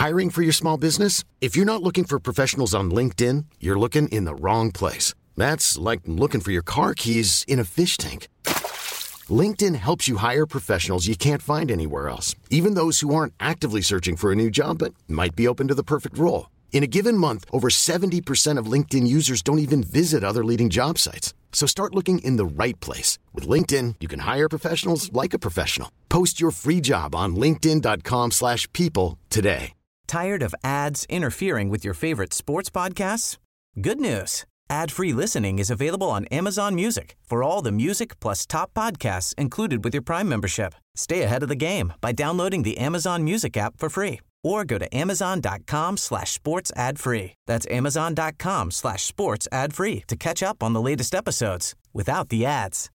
Hiring for your small business? If you're not looking for professionals on LinkedIn, you're looking in the wrong place. That's like looking for your car keys in a fish tank. LinkedIn helps you hire professionals you can't find anywhere else, even those who aren't actively searching for a new job but might be open to the perfect role. In a given month, over 70% of LinkedIn users don't even visit other leading job sites. So start looking in the right place. With LinkedIn, you can hire professionals like a professional. Post your free job on linkedin.com/people today. Tired of ads interfering with your favorite sports podcasts? Good news. Ad-free listening is available on Amazon Music for all the music plus top podcasts included with your Prime membership. Stay ahead of the game by downloading the Amazon Music app for free or go to amazon.com/sports ad free. That's amazon.com/sports ad free to catch up on the latest episodes without the ads.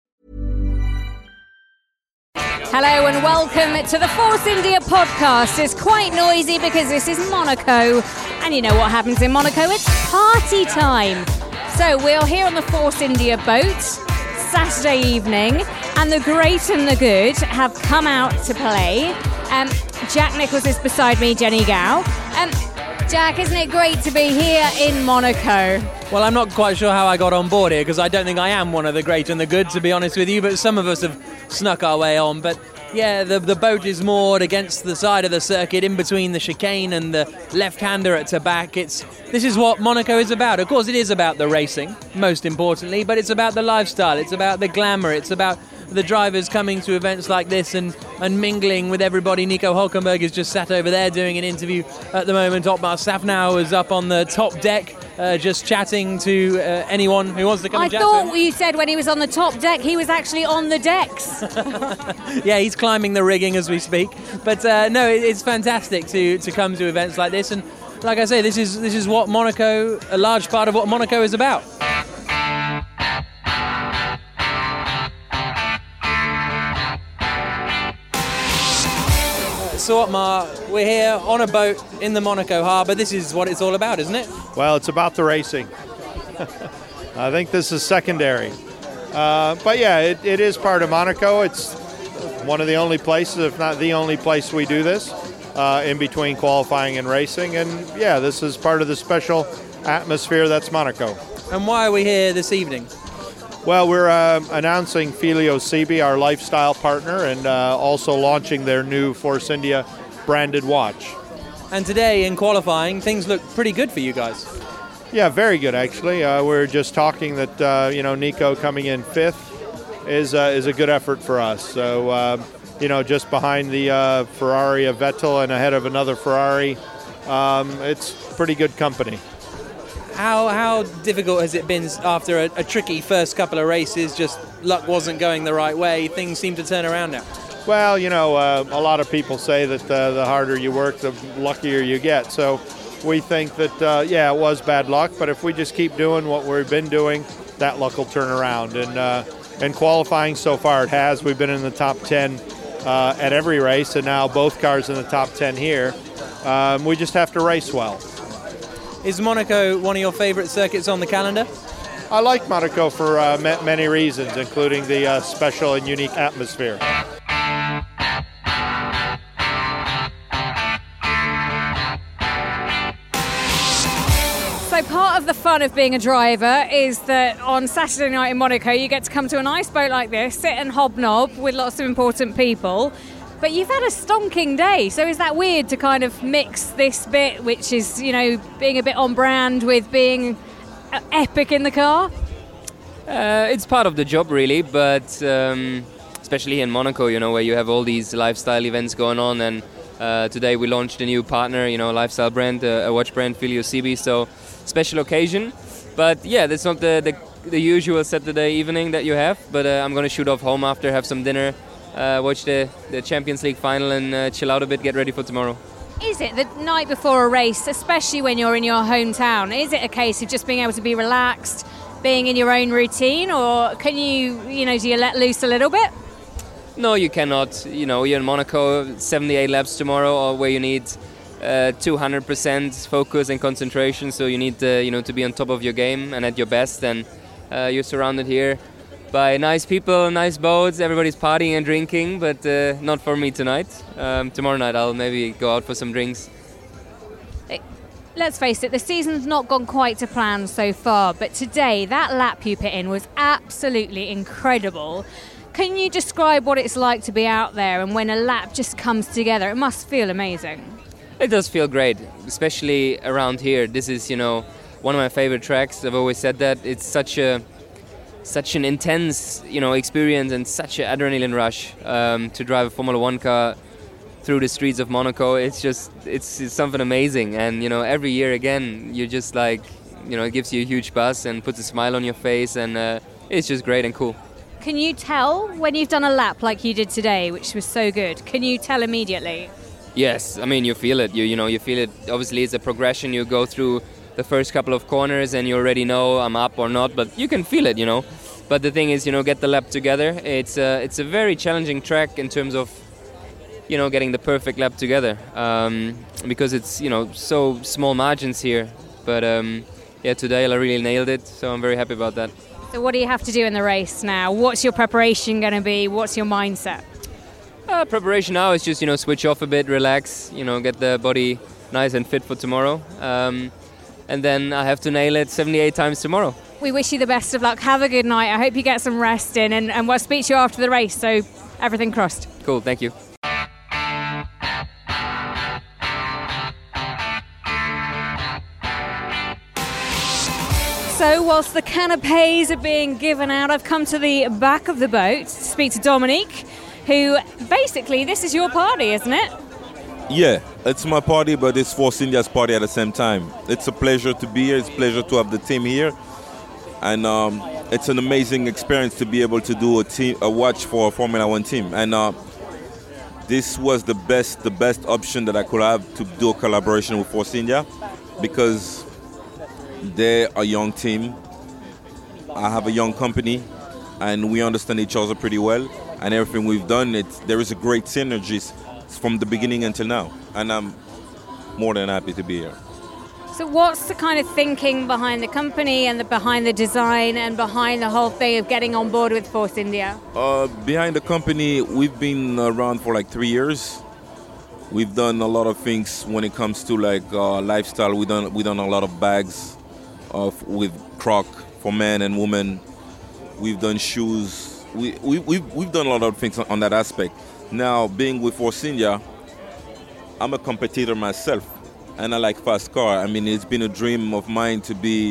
Hello and welcome to the Force India podcast. It's quite noisy because this is Monaco. And you know what happens in Monaco? It's party time. So we're here on the Force India boat, Saturday evening, and the great and the good have come out to play. Jack Nicholls is beside me, Jenny Gow. Jack, isn't it great to be here in Monaco? Well, I'm not quite sure how I got on board here because I don't think I am one of the great and the good, to be honest with you, but some of us have snuck our way on. But yeah, the boat is moored against the side of the circuit in between the chicane and the left-hander at Tabac. This is what Monaco is about. Of course, it is about the racing, most importantly, but it's about the lifestyle, it's about the glamour, it's about the drivers coming to events like this and mingling with everybody. Nico Hülkenberg is just sat over there doing an interview at the moment. Otmar Szafnauer is up on the top deck just chatting to anyone who wants to come and chat to him. I thought you said when he was on the top deck, he was actually on the decks. Yeah, he's climbing the rigging as we speak. But no, it's fantastic to come to events like this. And like I say, this is what Monaco, a large part of what Monaco is about. So Otmar, we're here on a boat in the Monaco harbour. This is what it's all about, isn't it? Well, it's about the racing. I think this is secondary. But yeah, it is part of Monaco. It's one of the only places, if not the only place we do this, in between qualifying and racing. And yeah, this is part of the special atmosphere that's Monaco. And why are we here this evening? Well, we're announcing Filio Sebi, our lifestyle partner, and also launching their new Force India branded watch. And today in qualifying, things look pretty good for you guys. Yeah, very good actually. We're just talking that Nico coming in fifth is a good effort for us. So just behind the Ferrari of Vettel and ahead of another Ferrari, it's pretty good company. How difficult has it been after a tricky first couple of races? Just luck wasn't going the right way. Things seem to turn around now. Well, a lot of people say that the harder you work, the luckier you get. So we think that, it was bad luck. But if we just keep doing what we've been doing, that luck will turn around. And qualifying so far, it has. We've been in the top 10 at every race, and now both cars in the top 10 here. We just have to race well. Is Monaco one of your favourite circuits on the calendar? I like Monaco for many reasons, including the special and unique atmosphere. So part of the fun of being a driver is that on Saturday night in Monaco, you get to come to a nice boat like this, sit and hobnob with lots of important people. But you've had a stonking day, so is that weird to kind of mix this bit, which is, being a bit on brand with being epic in the car? It's part of the job, really, but especially in Monaco, where you have all these lifestyle events going on, and today we launched a new partner, a lifestyle brand, a watch brand, Filio Sebi, so special occasion. But yeah, that's not the usual Saturday evening that you have, but I'm going to shoot off home after, have some dinner, watch the Champions League final and chill out a bit, get ready for tomorrow. Is it the night before a race, especially when you're in your hometown, is it a case of just being able to be relaxed, being in your own routine, or can you, do you let loose a little bit? No, you cannot. You're in Monaco, 78 laps tomorrow, where you need 200% focus and concentration, so you need to be on top of your game and at your best, and you're surrounded here by nice people, nice boats, everybody's partying and drinking, but not for me tonight. Tomorrow night I'll maybe go out for some drinks. Let's face it, the season's not gone quite to plan so far, but today, that lap you put in was absolutely incredible. Can you describe what it's like to be out there and when a lap just comes together? It must feel amazing. It does feel great, especially around here. This is, one of my favorite tracks. I've always said that. It's such an intense, experience and such an adrenaline rush to drive a Formula One car through the streets of Monaco. It's something amazing. And, every year again, you're just like, it gives you a huge buzz and puts a smile on your face. And it's just great and cool. Can you tell when you've done a lap like you did today, which was so good? Can you tell immediately? Yes, I mean, you feel it. You feel it. Obviously, it's a progression. You go through the first couple of corners and you already know I'm up or not, but you can feel it, But the thing is, get the lap together. It's a very challenging track in terms of, getting the perfect lap together because it's, so small margins here. But today I really nailed it, so I'm very happy about that. So what do you have to do in the race now? What's your preparation going to be? What's your mindset? Preparation now is just, switch off a bit, relax, get the body nice and fit for tomorrow. And then I have to nail it 78 times tomorrow. We wish you the best of luck. Have a good night. I hope you get some rest in, and we'll speak to you after the race, so everything crossed. Cool, thank you. So whilst the canapes are being given out, I've come to the back of the boat to speak to Dominique, who basically, this is your party, isn't it? Yeah, it's my party, but it's Force India's party at the same time. It's a pleasure to be here. It's a pleasure to have the team here. And it's an amazing experience to be able to do a watch for a Formula One team. And this was the best option that I could have to do a collaboration with Force India because they're a young team. I have a young company, and we understand each other pretty well. And everything we've done, there is a great synergy from the beginning until now, and I'm more than happy to be here. So what's the kind of thinking behind the company and behind the design and behind the whole thing of getting on board with Force India? Behind the company, we've been around for like 3 years. We've done a lot of things when it comes to lifestyle. We've done a lot of bags with Croc for men and women. We've done shoes. We've done a lot of things on that aspect. Now, being with Force India, I'm a competitor myself, and I like fast car. I mean, it's been a dream of mine to be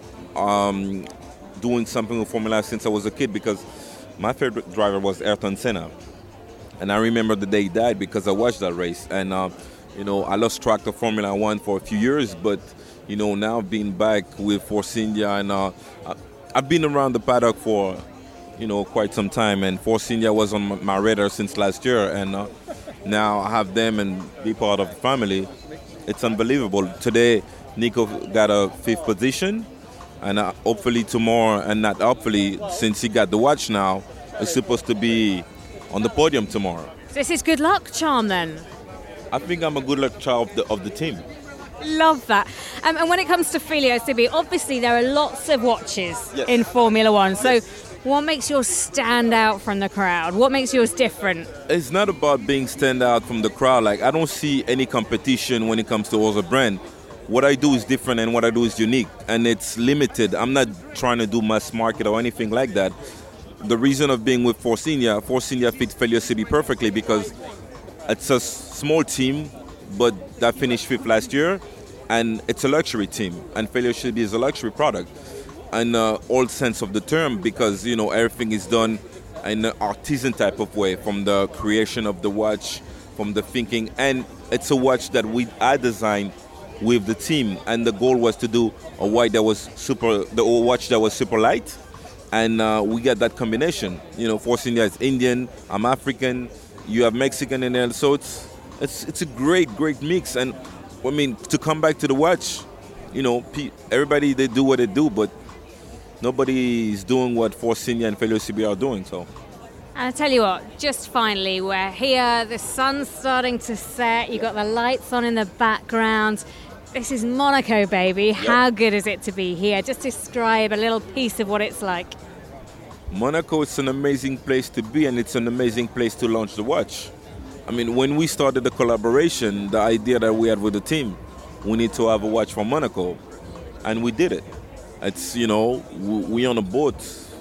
doing something with Formula since I was a kid because my favorite driver was Ayrton Senna. And I remember the day he died because I watched that race. And, I lost track of Formula One for a few years, but, now being back with Force India, and I've been around the paddock for quite some time, and Force India was on my radar since last year, and now I have them and be part of the family. It's unbelievable. Today, Nico got a 5th position, and hopefully tomorrow, and not hopefully, since he got the watch now, is supposed to be on the podium tomorrow. So this is good luck charm then? I think I'm a good luck charm of the team. Love that. And when it comes to Filio Sibi, obviously there are lots of watches in Formula One, so what makes yours stand out from the crowd? What makes yours different? It's not about being stand out from the crowd. I don't see any competition when it comes to other brand. What I do is different and what I do is unique, and it's limited. I'm not trying to do mass market or anything like that. The reason of being with Force India fits Filio Sibi perfectly because it's a small team, but that finished 5th last year, and it's a luxury team, and Filio Sibi is a luxury product. In the old sense of the term, because everything is done in an artisan type of way, from the creation of the watch, from the thinking, and it's a watch that I designed with the team, and the goal was to do a watch that was super light, and we got that combination. Force India is Indian, I'm African, you have Mexican in there, so it's a great mix. And I mean, to come back to the watch, everybody, they do what they do, but nobody is doing what Force India and Filio Sibi are doing. So, and I tell you what, just finally, we're here. The sun's starting to set. You've got the lights on in the background. This is Monaco, baby. Yep. How good is it to be here? Just describe a little piece of what it's like. Monaco is an amazing place to be, and it's an amazing place to launch the watch. I mean, when we started the collaboration, the idea that we had with the team, we need to have a watch from Monaco. And we did it. It's, we on a boat,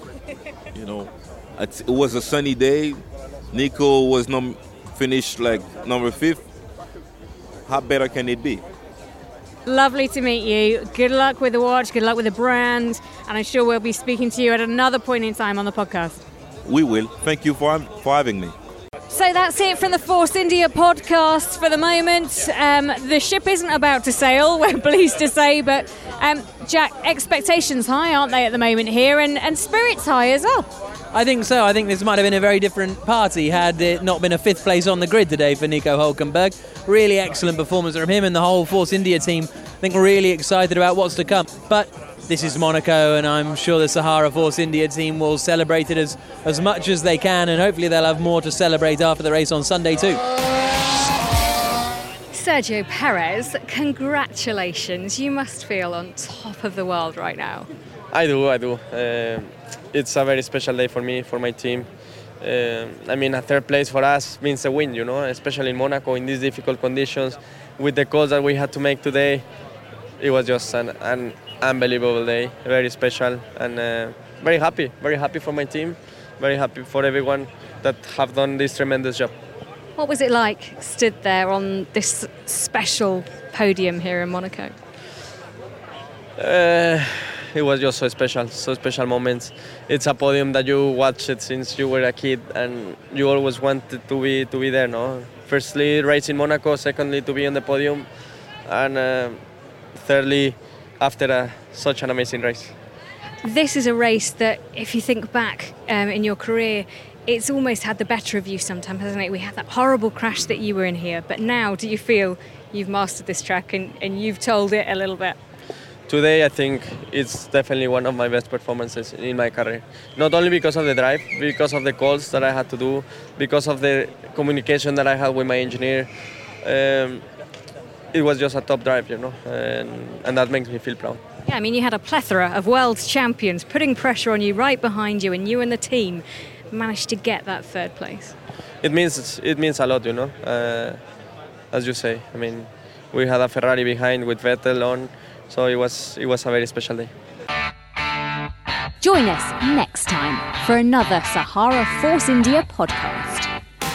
It was a sunny day. Nico was finished like number 5th. How better can it be? Lovely to meet you. Good luck with the watch, good luck with the brand, and I'm sure we'll be speaking to you at another point in time on the podcast. We will. Thank you for having me. So that's it from the Force India podcast for the moment. The ship isn't about to sail, we're pleased to say, but Jack, expectations high, aren't they, at the moment here, and spirits high as well? I think so. I think this might have been a very different party had it not been a 5th place on the grid today for Nico Hülkenberg. Really excellent performance from him and the whole Force India team. I think we're really excited about what's to come. But this is Monaco, and I'm sure the Sahara Force India team will celebrate it as much as they can, and hopefully they'll have more to celebrate after the race on Sunday too. Sergio Perez, congratulations. You must feel on top of the world right now. I do. It's a very special day for me, for my team. A 3rd place for us means a win, especially in Monaco in these difficult conditions. With the calls that we had to make today, it was just an unbelievable day, very special, and very happy for my team, very happy for everyone that have done this tremendous job. What was it like, stood there on this special podium here in Monaco? It was just so special moments. It's a podium that you watched it since you were a kid, and you always wanted to be there, no? Firstly, race in Monaco. Secondly, to be on the podium, and thirdly, after such an amazing race. This is a race that, if you think back in your career, it's almost had the better of you sometimes, hasn't it? We had that horrible crash that you were in here, but now do you feel you've mastered this track and you've told it a little bit? Today, I think it's definitely one of my best performances in my career. Not only because of the drive, because of the calls that I had to do, because of the communication that I had with my engineer. It was just a top drive, and that makes me feel proud. Yeah, you had a plethora of world champions putting pressure on you right behind you, and you and the team managed to get that 3rd place. It means a lot, as you say. We had a Ferrari behind with Vettel on. So it was a very special day. Join us next time for another Sahara Force India podcast.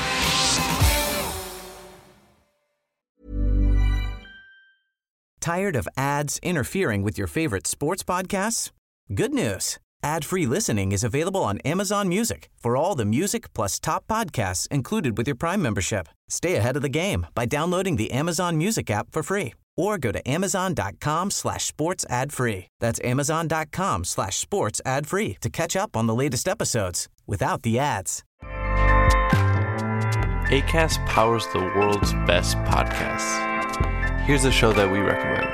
Tired of ads interfering with your favorite sports podcasts? Good news. Ad-free listening is available on Amazon Music for all the music plus top podcasts included with your Prime membership. Stay ahead of the game by downloading the Amazon Music app for free. Or go to amazon.com/sports ad free. That's amazon.com/sports ad free to catch up on the latest episodes without the ads. Acast powers the world's best podcasts. Here's a show that we recommend.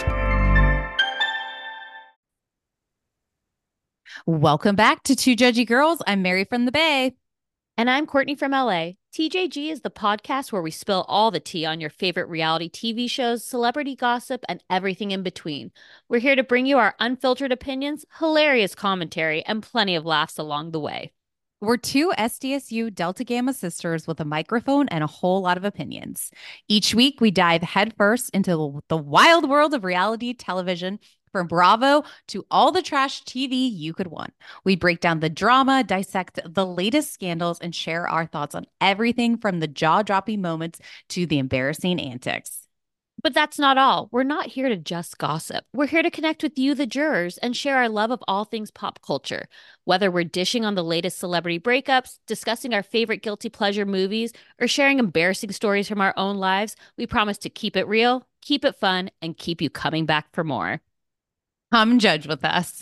Welcome back to Two Judgy Girls. I'm Mary from the Bay. And I'm Courtney from LA. TJG is the podcast where we spill all the tea on your favorite reality TV shows, celebrity gossip, and everything in between. We're here to bring you our unfiltered opinions, hilarious commentary, and plenty of laughs along the way. We're two SDSU Delta Gamma sisters with a microphone and a whole lot of opinions. Each week, we dive headfirst into the wild world of reality television, from Bravo to all the trash TV you could want. We break down the drama, dissect the latest scandals, and share our thoughts on everything from the jaw-dropping moments to the embarrassing antics. But that's not all. We're not here to just gossip. We're here to connect with you, the jurors, and share our love of all things pop culture. Whether we're dishing on the latest celebrity breakups, discussing our favorite guilty pleasure movies, or sharing embarrassing stories from our own lives, we promise to keep it real, keep it fun, and keep you coming back for more. Come judge with us.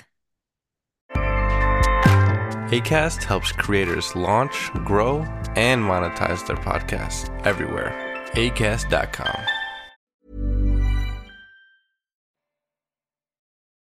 Acast helps creators launch, grow, and monetize their podcasts everywhere. Acast.com.